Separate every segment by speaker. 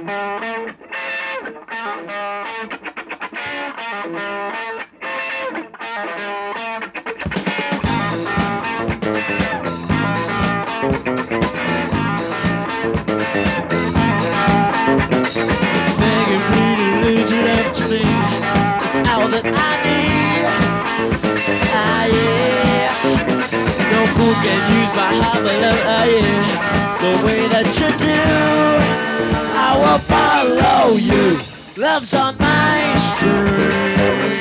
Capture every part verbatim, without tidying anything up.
Speaker 1: All that I need, ah yeah. No fool can use my heart, but love, ah yeah. The way that you do, I will follow you. Love's on my string.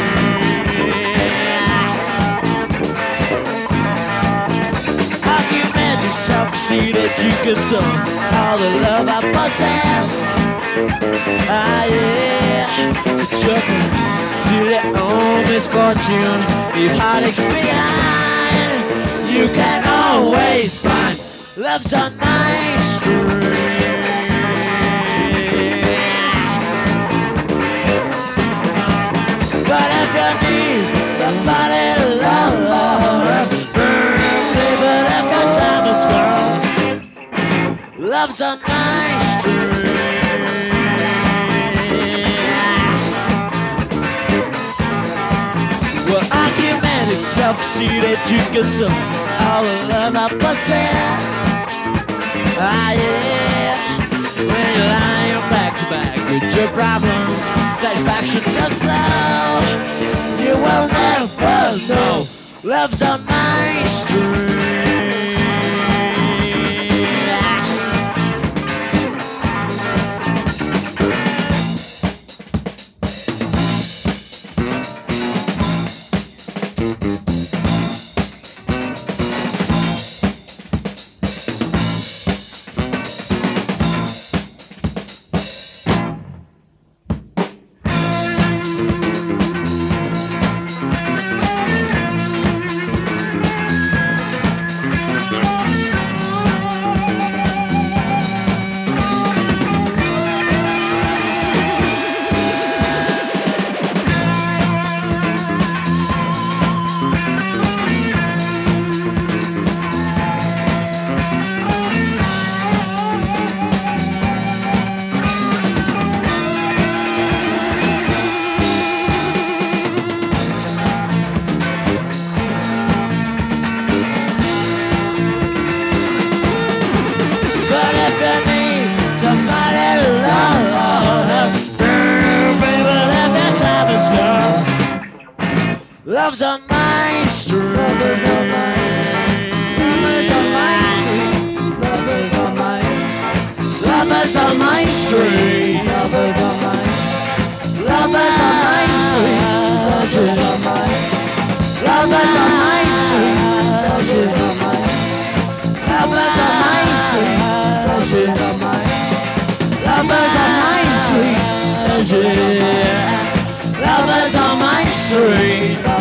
Speaker 1: How can you imagine yourself see that you can sell all the love I possess? Ah yeah, it's your to their own misfortune, leave heartaches behind. You can always find love's on my string. But if you need somebody to love, baby, if your time is gone, love's on my string. Well, I can manage self-see that you can sell all the love I possess. Ah yeah, when you're lying back to back with your problems, satisfaction does love. You will never know love's on my string. Love's on my string. Love's on my, love's on my string. Love's on my, love's on my string. Love's on my, love's on my string. Love's on my, love's on my string. Love's on my, love's on my string. Love's on my, love's on my string. Love's on my string.